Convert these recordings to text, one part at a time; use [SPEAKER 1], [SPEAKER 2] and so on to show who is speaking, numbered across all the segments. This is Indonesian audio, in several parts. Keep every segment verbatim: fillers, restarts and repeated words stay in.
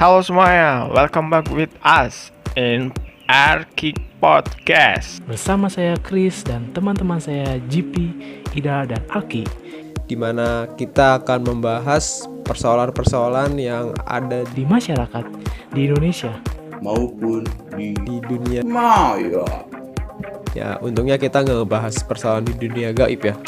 [SPEAKER 1] Halo semuanya, welcome back with us in Arki Podcast.
[SPEAKER 2] Bersama saya Chris dan teman-teman saya G P, Ida, dan Alki,
[SPEAKER 3] di mana kita akan membahas persoalan-persoalan yang ada
[SPEAKER 2] di masyarakat di Indonesia
[SPEAKER 4] maupun di,
[SPEAKER 3] di dunia
[SPEAKER 4] maya.
[SPEAKER 3] Ya, untungnya kita nggak ngebahas persoalan di dunia gaib ya.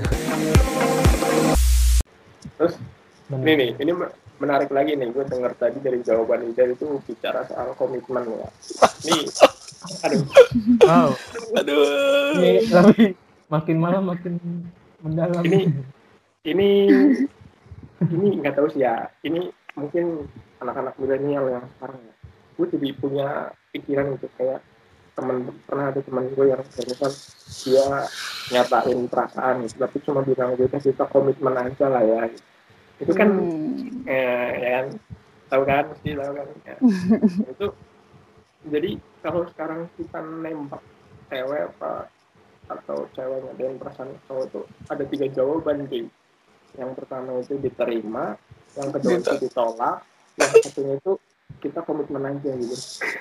[SPEAKER 5] Terus ini nih, ini menarik lagi nih, gue dengar tadi dari jawaban Ida itu bicara soal komitmen ya. Nih, aduh,
[SPEAKER 2] wow.
[SPEAKER 5] aduh,
[SPEAKER 2] Ini lebih makin malam makin mendalam.
[SPEAKER 5] ini, ini, ini nggak tahu sih ya. Ini mungkin anak-anak milenial yang sekarang ya. Gue jadi punya pikiran untuk kayak teman pernah ada teman gue yang misal dia nyatain perasaan gitu, tapi cuma bilang gue kita komitmen aja lah ya. Itu kan hmm. eh, ya kan tahu kan mesti tahu kan ya. Itu jadi kalau sekarang kita nembak cewek apa atau ceweknya dengan perasaan cowok itu ada tiga jawaban sih. Yang pertama itu diterima, yang kedua itu ditolak, yang satunya itu kita komitmen aja gitu.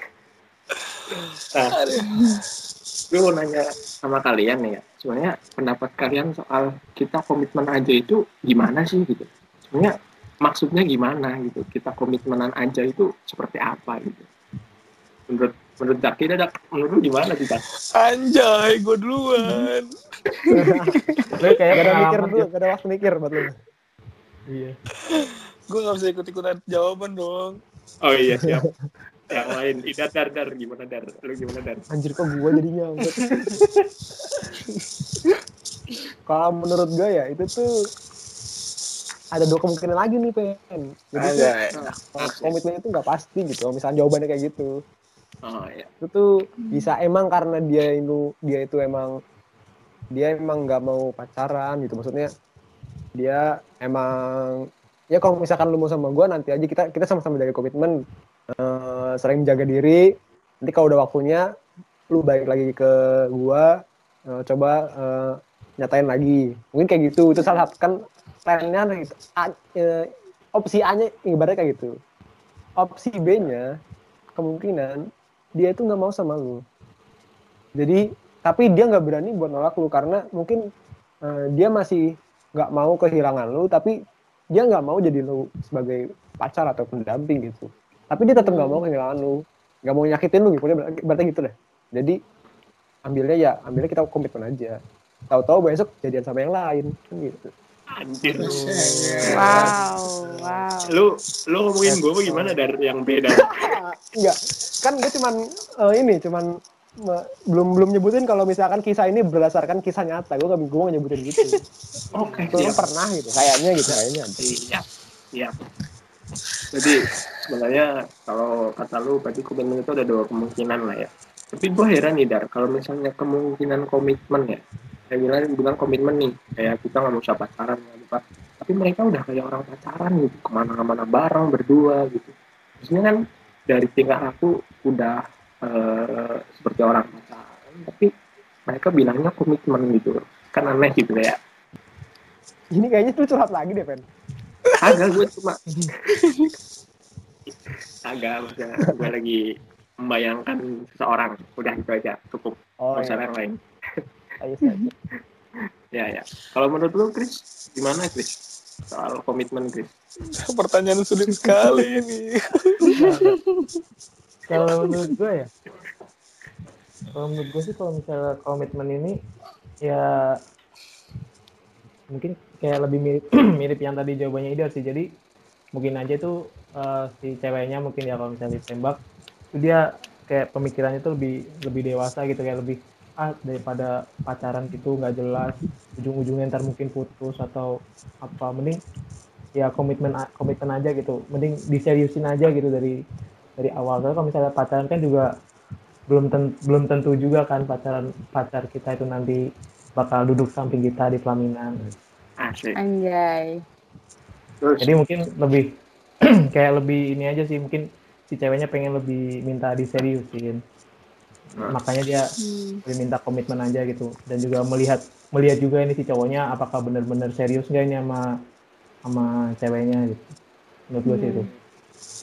[SPEAKER 5] Nah, gue mau nanya sama kalian nih ya, sebenarnya pendapat kalian soal kita komitmen aja itu gimana sih gitu? Sebenarnya maksudnya gimana gitu? Kita komitmenan aja itu seperti apa gitu? Menurut menurut Zaki, Dak, menurut lu gimana sih, Dak?
[SPEAKER 6] Anjay, gue duluan.
[SPEAKER 2] Lu kayak
[SPEAKER 3] gak ada mikir dulu, gak ada waktu mikir buat lu.
[SPEAKER 2] Iya.
[SPEAKER 6] Gue gak bisa ikut-ikutan jawaban dong.
[SPEAKER 5] Oh iya, siap. Yang lain, Ida, Dar, Dar, gimana Dar? Lu gimana Dar?
[SPEAKER 3] Anjir kok gue jadinya. Kalau menurut gue ya, itu tuh ada dua kemungkinan lagi nih, Pen. Jadi tuh, komitmen itu nggak pasti gitu. Misalnya jawabannya kayak gitu.
[SPEAKER 5] Oh iya.
[SPEAKER 3] Itu tuh bisa emang karena dia itu dia itu emang dia emang nggak mau pacaran gitu. Maksudnya dia emang ya kalau misalkan lu mau sama gue nanti aja kita kita sama-sama jaga komitmen. Uh, sering jaga diri, nanti kalau udah waktunya lu balik lagi ke gua, uh, coba uh, nyatain lagi, mungkin kayak gitu. Itu salah satu kan plannya gitu. A, uh, opsi A nya ibaratnya kayak gitu. Opsi B nya kemungkinan dia itu nggak mau sama lu, jadi tapi dia nggak berani buat nolak lu karena mungkin uh, dia masih nggak mau kehilangan lu, tapi dia nggak mau jadi lu sebagai pacar atau pendamping gitu. Tapi dia tetap nggak mau kehilangan lu, nggak mau nyakitin lu gitu, berarti gitu deh. Jadi ambilnya ya, ambilnya kita komitmen aja. Tahu-tahu besok jadian sama yang lain, kan gitu.
[SPEAKER 5] Anjir.
[SPEAKER 7] Wow, wow.
[SPEAKER 5] Lu, lu ngomongin gue gimana Dar yang beda?
[SPEAKER 3] Enggak, kan gue cuman uh, ini, cuman uh, belum belum nyebutin kalau misalkan kisah ini berdasarkan kisah nyata. Gue nggak gue nggak nyebutin gitu.
[SPEAKER 5] Oke.
[SPEAKER 3] Okay, gue pernah gitu, kayaknya gitu, kayaknya.
[SPEAKER 5] Iya, iya. Jadi sebenarnya kalau kata lu berarti komitmen itu ada dua kemungkinan lah ya. Tapi gue heran nih Dar, kalau misalnya kemungkinan komitmen ya, saya bilang bilang komitmen nih, kayak kita nggak mau usah pacaran apa, tapi mereka udah kayak orang pacaran gitu, kemana-mana bareng berdua gitu. Maksudnya kan dari tingkah laku udah uh, seperti orang pacaran, tapi mereka bilangnya komitmen gitu, kan aneh gitu ya.
[SPEAKER 3] Ini kayaknya tuh curhat lagi deh, Pen.
[SPEAKER 5] Agak gue cuma agak maksudnya gue lagi membayangkan seseorang, udah itu aja cukup. Oh, masalah iya. Yang lain.
[SPEAKER 3] Ayo, ayo.
[SPEAKER 5] Ya ya. Kalau menurut lu Chris, gimana Chris soal komitmen Chris?
[SPEAKER 6] Pertanyaan sulit sekali ini.
[SPEAKER 2] Kalau menurut gue ya, kalau menurut gue sih kalau misalnya komitmen ini ya mungkin kayak lebih mirip mirip yang tadi jawabannya Ida sih. Jadi mungkin aja tuh uh, si ceweknya mungkin ya kalau misalnya ditembak itu dia kayak pemikirannya tuh lebih lebih dewasa gitu, kayak lebih ah daripada pacaran gitu nggak jelas, ujung-ujungnya ntar mungkin putus atau apa, mending ya komitmen komitmen aja gitu, mending diseriusin aja gitu dari dari awal. Karena kalau misalnya pacaran kan juga belum tentu, belum tentu juga kan pacaran pacar kita itu nanti bakal duduk samping kita di pelaminan.
[SPEAKER 5] Asik.
[SPEAKER 7] Anjay.
[SPEAKER 5] Terus.
[SPEAKER 2] Jadi mungkin lebih kayak lebih ini aja sih, mungkin si ceweknya pengen lebih minta diseriusin. Nah. Makanya dia hmm. lebih minta komitmen aja gitu, dan juga melihat melihat juga ini si cowoknya apakah benar-benar serius nggak ini sama sama ceweknya gitu. Menurut gue hmm. sih itu.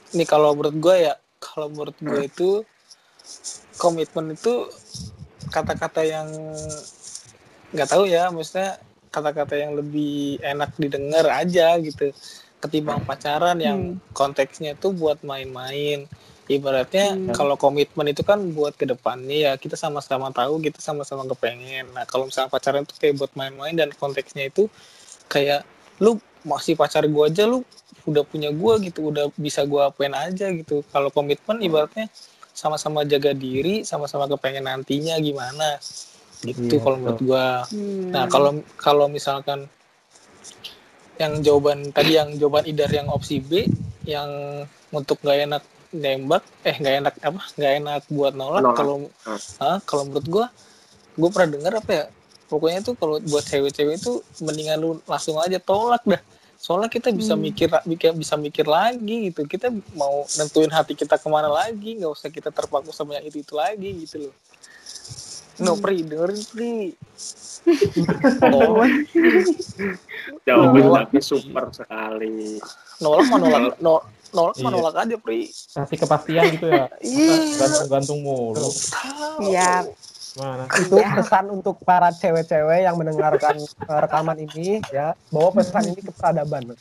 [SPEAKER 6] nih kalau menurut gue ya, kalau menurut gue itu komitmen itu kata-kata yang nggak tahu ya, maksudnya kata-kata yang lebih enak didengar aja gitu ketimbang pacaran yang
[SPEAKER 7] Hmm.
[SPEAKER 6] konteksnya tuh buat main-main. Ibaratnya
[SPEAKER 7] Hmm.
[SPEAKER 6] kalau komitmen itu kan buat ke depannya ya, kita sama-sama tahu, kita sama-sama kepengen. Nah kalau misalnya pacaran tuh kayak buat main-main dan konteksnya itu kayak lu masih pacar gue aja, lu udah punya gue gitu, udah bisa gue apain aja gitu. Kalau komitmen ibaratnya sama-sama jaga diri, sama-sama kepengen nantinya gimana gitu
[SPEAKER 2] Iya,
[SPEAKER 6] kalau
[SPEAKER 2] betul.
[SPEAKER 6] menurut gue.
[SPEAKER 7] Hmm.
[SPEAKER 6] Nah kalau kalau misalkan yang jawaban tadi, yang jawaban Idar yang opsi B, yang untuk nggak enak nembak, eh nggak enak apa, nggak enak buat nolak.
[SPEAKER 5] Nolak.
[SPEAKER 6] Kalau ah, kalau menurut gue, gue pernah dengar apa ya, pokoknya tuh kalau buat cewek-cewek itu mendingan lu langsung aja tolak dah. Soalnya kita bisa
[SPEAKER 7] Hmm.
[SPEAKER 6] mikir, mikir bisa mikir lagi gitu. Kita mau nentuin hati kita kemana lagi, nggak usah kita terpaku sama yang itu itu lagi gitu loh. No, Pri, dengerin Pri. Oh,
[SPEAKER 5] Jawaban
[SPEAKER 6] Nolak.
[SPEAKER 5] tapi super sekali.
[SPEAKER 6] nolak mah nolak, no, nolak mah
[SPEAKER 2] Iya.
[SPEAKER 6] nolak aja Pri.
[SPEAKER 2] Kasih kepastian gitu ya.
[SPEAKER 6] Iya.
[SPEAKER 2] Gantung-gantung mulu.
[SPEAKER 7] Iya.
[SPEAKER 2] Mana?
[SPEAKER 3] Itu pesan untuk para cewek-cewek yang mendengarkan uh, rekaman ini ya, bawa pesan ini ke peradaban, oke?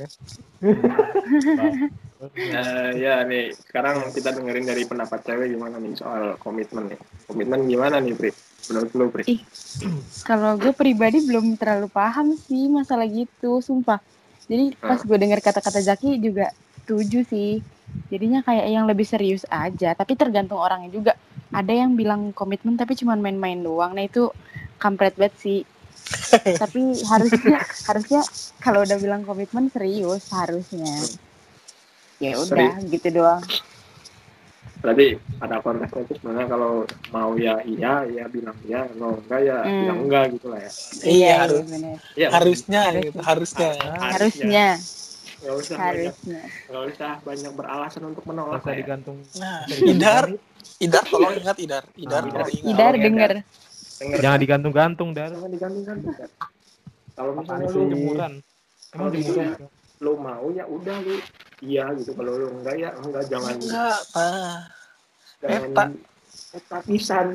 [SPEAKER 5] Nah, ya nih, sekarang kita dengerin dari pendapat cewek gimana nih soal komitmen nih. Komitmen gimana nih, Pri? Menurut lu, Pri?
[SPEAKER 7] Ih, kalau gue pribadi belum terlalu paham sih masalah gitu, sumpah. Jadi pas gue dengar kata-kata Zaki juga setuju sih. Jadinya kayak yang lebih serius aja, tapi tergantung orangnya juga. Ada yang bilang komitmen tapi cuma main-main doang. Nah itu kampret banget sih. Tapi harusnya harusnya kalau udah bilang komitmen serius harusnya. Ya udah gitu doang.
[SPEAKER 5] Berarti pada konteksnya itu sebenarnya kalau mau ya iya, ya bilang iya, kalau enggak ya
[SPEAKER 7] Hmm.
[SPEAKER 5] bilang enggak gitu lah ya.
[SPEAKER 6] Iya, harus.
[SPEAKER 7] bener.
[SPEAKER 5] Ya,
[SPEAKER 6] Harusnya
[SPEAKER 7] Harusnya.
[SPEAKER 6] gitu, harusnya.
[SPEAKER 7] Harusnya,
[SPEAKER 5] Nggak usah banyak,
[SPEAKER 7] harusnya.
[SPEAKER 5] nggak usah banyak beralasan untuk menolak
[SPEAKER 2] Masa
[SPEAKER 5] lah ya.
[SPEAKER 2] digantung.
[SPEAKER 6] Nah,
[SPEAKER 2] masa digantung
[SPEAKER 6] Idar,
[SPEAKER 2] jari.
[SPEAKER 6] Idar tolong ingat Idar, Idar
[SPEAKER 2] Ah.
[SPEAKER 6] tolong ingat.
[SPEAKER 7] Idar
[SPEAKER 5] ya,
[SPEAKER 7] denger.
[SPEAKER 5] Denger,
[SPEAKER 2] Jangan digantung-gantung, Dar.
[SPEAKER 5] jangan digantung-gantung. Dar. Kalau misalnya
[SPEAKER 3] Apaan
[SPEAKER 5] lu
[SPEAKER 3] sih?
[SPEAKER 2] Jemuran. Emang
[SPEAKER 5] Kalau itu
[SPEAKER 2] jemuran.
[SPEAKER 5] ya, lu mau ya udah lu iya gitu. Kalau lu enggak ya enggak, jangan
[SPEAKER 6] Enggak, ah.
[SPEAKER 5] jangan
[SPEAKER 6] Eta.
[SPEAKER 5] etapisan.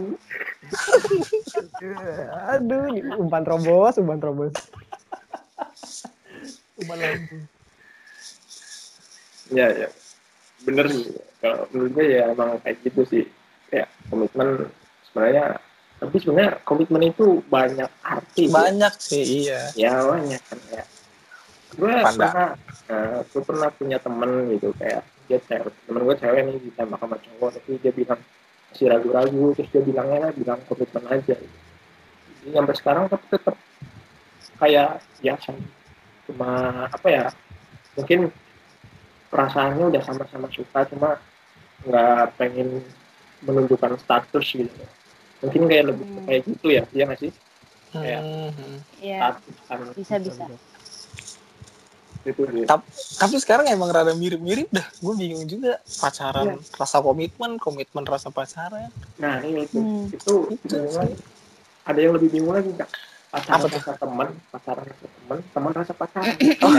[SPEAKER 3] Aduh, ini umpan terobos, umpan terobos.
[SPEAKER 2] Umpan lambung.
[SPEAKER 5] Ya ya, bener sih. Kalau menurut gue ya emang kayak gitu sih. Ya komitmen sebenarnya, tapi sebenarnya komitmen itu banyak arti.
[SPEAKER 6] Banyak sih, iya.
[SPEAKER 5] Ya banyak kan ya. Gue
[SPEAKER 6] Panda.
[SPEAKER 5] pernah, uh, gue pernah punya temen gitu kayak dia cewek, temen gue cewek nih ditembak sama cowok, tapi dia bilang masih ragu-ragu, terus dia bilangnya lah bilang komitmen aja. Gitu. Jadi sampai sekarang tapi tetap kayak biasa, cuma apa ya? Mungkin perasaannya udah sama-sama suka, cuma nggak pengen menunjukkan status gitu. Mungkin kayak lebih
[SPEAKER 7] Hmm.
[SPEAKER 5] kayak gitu ya, iya nggak sih? Kayak
[SPEAKER 6] Hmm.
[SPEAKER 7] Iya,
[SPEAKER 5] status kan
[SPEAKER 7] bisa bisa.
[SPEAKER 5] itu sih.
[SPEAKER 6] Tap- Tapi sekarang emang rada mirip-mirip dah. Gue bingung juga. Pacaran, rasa komitmen, komitmen rasa pacaran.
[SPEAKER 5] Nah ini itu,
[SPEAKER 7] Hmm.
[SPEAKER 5] itu bingung lagi. Ada yang lebih bingung lagi nggak? Pacaran
[SPEAKER 6] Apa tuh?
[SPEAKER 5] rasa teman, pacaran rasa teman, teman rasa pacaran.
[SPEAKER 6] Oh,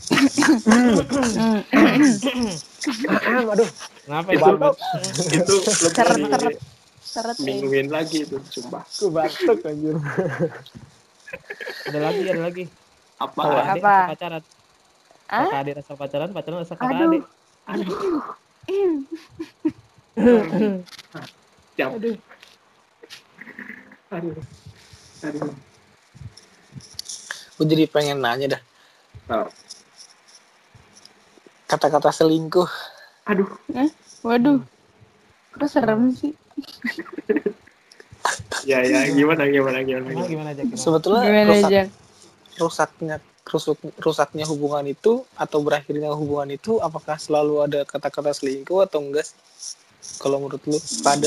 [SPEAKER 7] Hmm.
[SPEAKER 3] Aduh,
[SPEAKER 2] Kenapa
[SPEAKER 5] itu
[SPEAKER 2] itu?
[SPEAKER 5] itu
[SPEAKER 7] Seret,
[SPEAKER 5] lebih
[SPEAKER 7] seret. Seret ya.
[SPEAKER 5] bingungin lagi itu, sumpah.
[SPEAKER 3] gue batuk anjir.
[SPEAKER 2] Ada lagi, ada lagi.
[SPEAKER 5] Apa?
[SPEAKER 2] Kakak adik
[SPEAKER 7] Apa?
[SPEAKER 2] rasa pacaran.
[SPEAKER 7] Ah?
[SPEAKER 2] Kakak adik rasa pacaran, pacaran rasa kakak
[SPEAKER 7] Aduh.
[SPEAKER 2] adik.
[SPEAKER 5] Jam.
[SPEAKER 2] Aduh.
[SPEAKER 5] Aduh. Aduh.
[SPEAKER 6] gue jadi pengen nanya dah.
[SPEAKER 5] Oh.
[SPEAKER 6] Kata-kata selingkuh.
[SPEAKER 5] Aduh.
[SPEAKER 7] Waduh. Kok serem sih?
[SPEAKER 5] Ya ya, gimana gimana gimana.
[SPEAKER 2] Gimana
[SPEAKER 5] gimana.
[SPEAKER 2] gimana aja gimana?
[SPEAKER 6] Sebetulnya
[SPEAKER 7] Gimana
[SPEAKER 6] rusak,
[SPEAKER 7] aja?
[SPEAKER 6] rusaknya rusuk, rusaknya hubungan itu atau berakhirnya hubungan itu apakah selalu ada kata-kata selingkuh atau enggak sih? Kalau menurut lu pada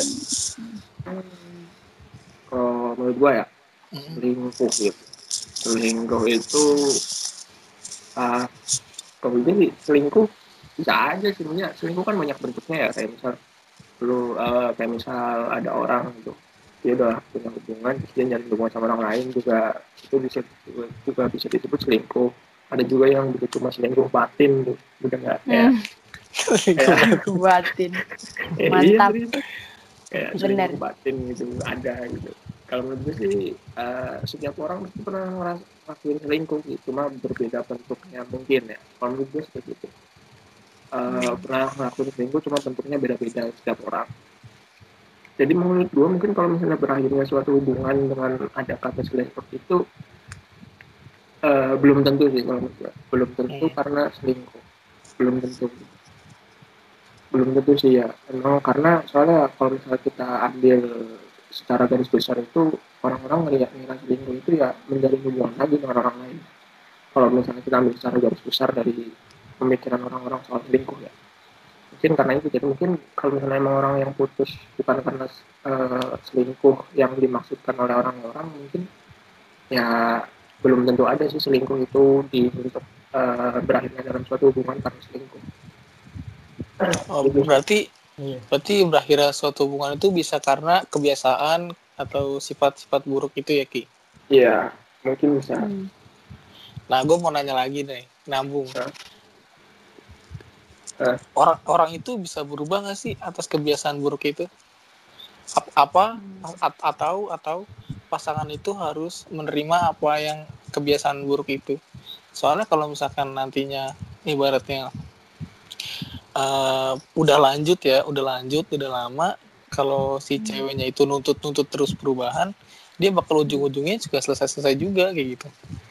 [SPEAKER 5] Kalau menurut gua ya,
[SPEAKER 6] Hmm.
[SPEAKER 5] selingkuh gitu. Selingkuh itu ah kalau ini selingkuh bisa aja sebenarnya. Selingkuh kan banyak bentuknya ya, kayak misal lu eh, kayak misal ada orang gitu, dia udah punya hubungan terus dia nyari hubungan sama orang lain juga, itu bisa juga bisa disebut selingkuh. Ada juga yang gitu cuma selingkuh batin tuh, udah nggak kayak
[SPEAKER 7] Hmm. Selingkuh batin.
[SPEAKER 5] Eh,
[SPEAKER 7] Mantap.
[SPEAKER 5] iya, serius. Kayak
[SPEAKER 7] Bener.
[SPEAKER 5] selingkuh batin gitu ada gitu. Kalau menurut gue sih eh, setiap orang pasti pernah ngeras- ngelakuin selingkuh sih, cuma berbeda bentuknya mungkin ya. Kalau menurut gue seperti itu. Eh, pernah ngelakuin selingkuh cuma bentuknya beda-beda setiap orang. Jadi menurut gue mungkin kalau misalnya berakhirnya suatu hubungan dengan ada kata selingkuh itu eh, belum tentu sih kalau menurut gue. Belum tentu
[SPEAKER 6] Hmm.
[SPEAKER 5] karena selingkuh. Belum tentu. Belum tentu sih ya. Emang karena soalnya kalau misalnya kita ambil secara garis besar itu orang-orang ngelihat ngira selingkuh itu ya menjalin hubungan lagi dengan orang lain. Kalau misalnya kita ambil secara garis besar dari pemikiran orang-orang soal selingkuh ya. Mungkin karena itu jadi mungkin kalau misalnya emang orang yang putus bukan karena eh, selingkuh yang dimaksudkan oleh orang-orang mungkin ya belum tentu ada sih selingkuh itu di untuk eh, berakhirnya dalam suatu hubungan karena selingkuh.
[SPEAKER 6] Oh,
[SPEAKER 5] Gitu sih.
[SPEAKER 6] berarti
[SPEAKER 2] Iya.
[SPEAKER 6] berarti berakhirnya suatu hubungan itu bisa karena kebiasaan atau sifat-sifat buruk itu ya Ki.
[SPEAKER 5] Iya, mungkin bisa.
[SPEAKER 7] Hmm.
[SPEAKER 6] Nah, gue mau nanya lagi nih, nambung.
[SPEAKER 5] Hah? Eh.
[SPEAKER 6] Orang orang itu bisa berubah nggak sih atas kebiasaan buruk itu? Ap- Apa at- atau atau pasangan itu harus menerima apa yang kebiasaan buruk itu? Soalnya kalau misalkan nantinya ibaratnya eh, udah lanjut ya, udah lanjut, udah lama, kalau si ceweknya itu nuntut-nuntut terus perubahan, dia bakal ujung-ujungnya juga selesai-selesai juga kayak gitu.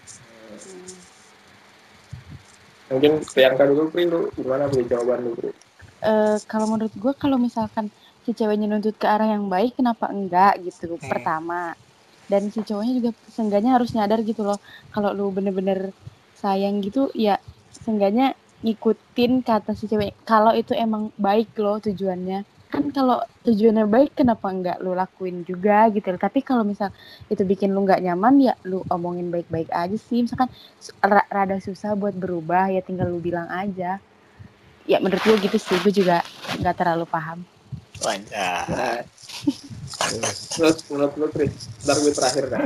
[SPEAKER 5] Mungkin Priyanka dulu, Pri, lu gimana Pri jawaban lu, Pri?
[SPEAKER 7] Eh, kalau menurut gue kalau misalkan si ceweknya nuntut ke arah yang baik, kenapa enggak gitu?
[SPEAKER 6] Hmm.
[SPEAKER 7] Pertama, dan si cowoknya juga seenggaknya harus nyadar gitu loh, kalau lu bener-bener sayang gitu, ya seenggaknya ngikutin kata si cewek. Kalau itu emang baik loh tujuannya, kan kalau tujuannya baik, kenapa enggak lu lakuin juga gitu loh. Tapi kalau misal itu bikin lu nggak nyaman, ya lu omongin baik-baik aja sih. Misalkan su- ra- rada susah buat berubah, ya tinggal lu bilang aja. Ya menurut gue gitu sih, gue juga nggak terlalu paham.
[SPEAKER 6] Wajar.
[SPEAKER 5] Nah, terus menurut lu, Pri, ntar gue terakhir dah.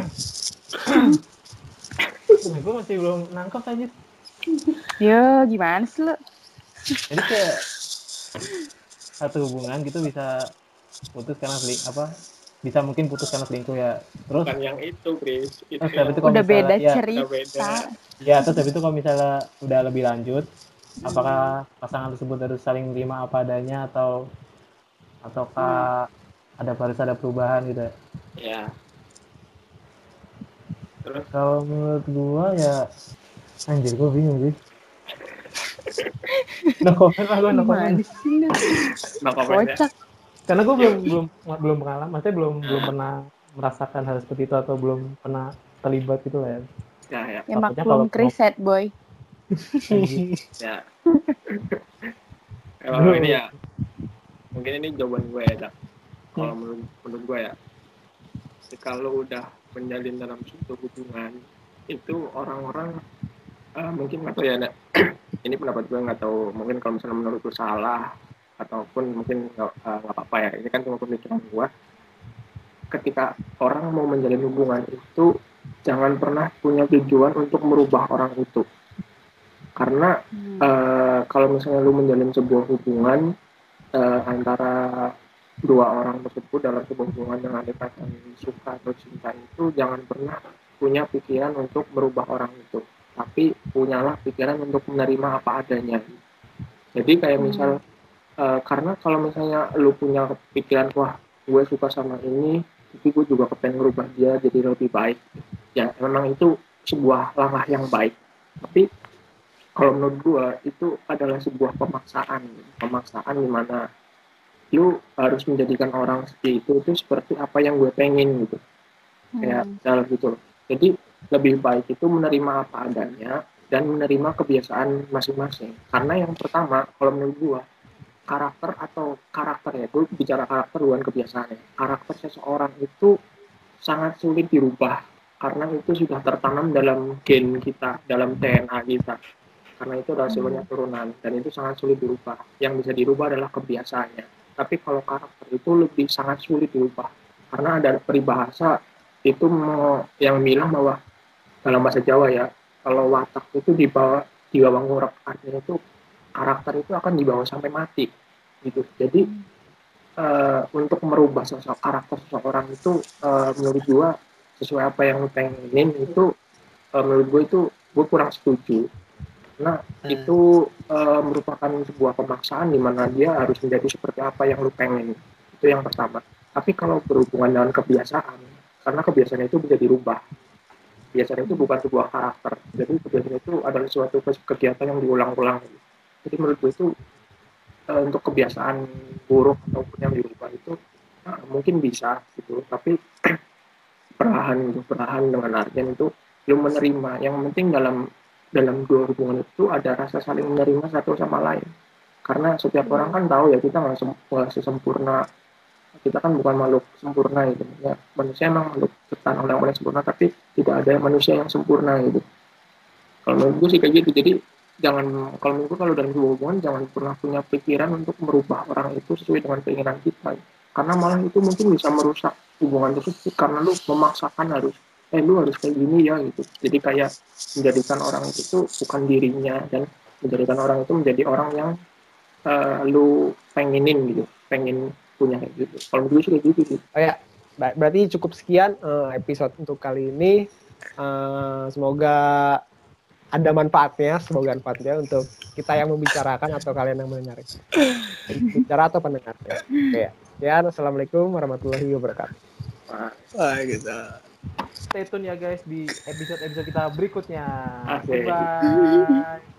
[SPEAKER 2] Nah, gue masih belum nangkep aja.
[SPEAKER 7] Yo, gimana sih lu?
[SPEAKER 2] Jadi kayak satu hubungan gitu bisa putus karena seling apa? Bisa mungkin putus karena selingkuh ya. Terus
[SPEAKER 5] Bukan yang itu, Pri. Itu
[SPEAKER 2] terus
[SPEAKER 5] yang
[SPEAKER 2] habis itu kalau
[SPEAKER 7] Udah
[SPEAKER 2] misalnya
[SPEAKER 7] beda
[SPEAKER 2] ya,
[SPEAKER 7] cerita.
[SPEAKER 5] udah beda.
[SPEAKER 2] ya terus habis itu kalau misalnya udah lebih lanjut, apakah pasangan tersebut harus saling menerima apa adanya atau ataukah ada harus ada perubahan gitu ya?
[SPEAKER 5] Ya. Terus
[SPEAKER 2] Kalau menurut gua ya anjir gua bingung sih. No comment lah gua, no comment.
[SPEAKER 7] Gimana sih lu?
[SPEAKER 5] no comment ya.
[SPEAKER 7] Kocak.
[SPEAKER 2] Karena gua belum belum belum pengalaman, maksudnya belum belum pernah merasakan hal seperti itu atau belum pernah terlibat gitu lah ya.
[SPEAKER 5] Ya, ya.
[SPEAKER 7] Ya
[SPEAKER 2] Takutnya
[SPEAKER 7] maklum
[SPEAKER 2] kalau-
[SPEAKER 7] Chris sad boy.
[SPEAKER 2] Anjir.
[SPEAKER 5] Ya. Kalau ini ya, mungkin ini jawaban gue ya, Dak. Kalau menurut, menurut gue ya, ketika lo udah menjalin dalam suatu hubungan, itu orang-orang eh, mungkin nggak tahu ya, Dak. Ini pendapat gue nggak tahu. Mungkin kalau misalnya menurut lo salah, ataupun mungkin nggak eh, nggak apa-apa ya. Ini kan cuma pemikiran gue. Ketika orang mau menjalin hubungan itu, jangan pernah punya tujuan untuk merubah orang itu. Karena eh, kalau misalnya lu menjalin sebuah hubungan eh, antara dua orang tersebut dalam sebuah hubungan dengan ikatan suka atau cinta itu, jangan pernah punya pikiran untuk merubah orang itu, tapi punyalah pikiran untuk menerima apa adanya. Jadi kayak misal eh, karena kalau misalnya lu punya pikiran, wah gue suka sama ini tapi gue juga kepengen merubah dia jadi lebih baik, ya memang itu sebuah langkah yang baik, tapi kalau menurut gue itu adalah sebuah pemaksaan pemaksaan di mana lu harus menjadikan orang seperti itu itu seperti apa yang gue pengen gitu, kayak misalnya gitu loh. Jadi lebih baik itu menerima apa adanya dan menerima kebiasaan masing-masing, karena yang pertama kalau menurut gue karakter atau karakternya itu bicara karakter bukan kebiasaannya, karakter seseorang itu sangat sulit dirubah karena itu sudah tertanam dalam gen kita, dalam D N A kita, karena itu adalah sifatnya turunan dan itu sangat sulit dirubah. Yang bisa dirubah adalah kebiasaannya, tapi kalau karakter itu lebih sangat sulit dirubah karena ada peribahasa itu mau yang bilang bahwa dalam bahasa Jawa ya, kalau watak itu di bawah di bawah ngurek, artinya itu karakter itu akan dibawa sampai mati gitu. Jadi uh, untuk merubah sosok karakter seseorang itu uh, menurut gua sesuai apa yang lu pengenin itu uh, menurut gua itu gua kurang setuju. Nah,
[SPEAKER 6] Hmm.
[SPEAKER 5] itu uh, merupakan sebuah pemaksaan di mana dia harus menjadi seperti apa yang lu pengen. Itu yang pertama. Tapi kalau berhubungan dengan kebiasaan, karena kebiasaan itu bisa dirubah. Kebiasaan itu bukan sebuah karakter. Jadi kebiasaan itu adalah suatu kegiatan yang diulang-ulang. Jadi menurut gue itu uh, untuk kebiasaan buruk ataupun yang dirubah itu uh, mungkin bisa gitu. Tapi perlahan gitu, perlahan dengan artian itu belum menerima. Yang penting dalam dalam dua hubungan itu ada rasa saling menerima satu sama lain. Karena setiap orang kan tahu ya kita nggak sem- sempurna, kita kan bukan makhluk sempurna gitu. Ya, manusia emang makhluk ciptaan Allah yang paling sempurna, tapi tidak ada manusia yang sempurna gitu. Kalau menurut gue sih kayak gitu. Jadi jangan, kalau menurut gue kalau dalam sebuah hubungan jangan pernah punya pikiran untuk merubah orang itu sesuai dengan keinginan kita. Karena malah itu mungkin bisa merusak hubungan tersebut karena lu memaksakan harus eh lu harus kayak gini ya gitu. Jadi kayak menjadikan orang itu bukan dirinya dan menjadikan orang itu menjadi orang yang uh, lu pengenin gitu, pengen punya kayak gitu. Kalau menurut gue sih kayak gitu sih.
[SPEAKER 3] Oh ya, ber- berarti cukup sekian eh, episode untuk kali ini. Eh, semoga ada manfaatnya, semoga manfaatnya untuk kita yang membicarakan atau kalian yang mendengar. Bicara atau pendengar. Ya. Oke. Ya, assalamualaikum warahmatullahi wabarakatuh.
[SPEAKER 5] Nah,
[SPEAKER 6] Wah gitu.
[SPEAKER 2] Stay tune ya guys di episode-episode kita berikutnya.
[SPEAKER 5] Asik.
[SPEAKER 2] Bye bye.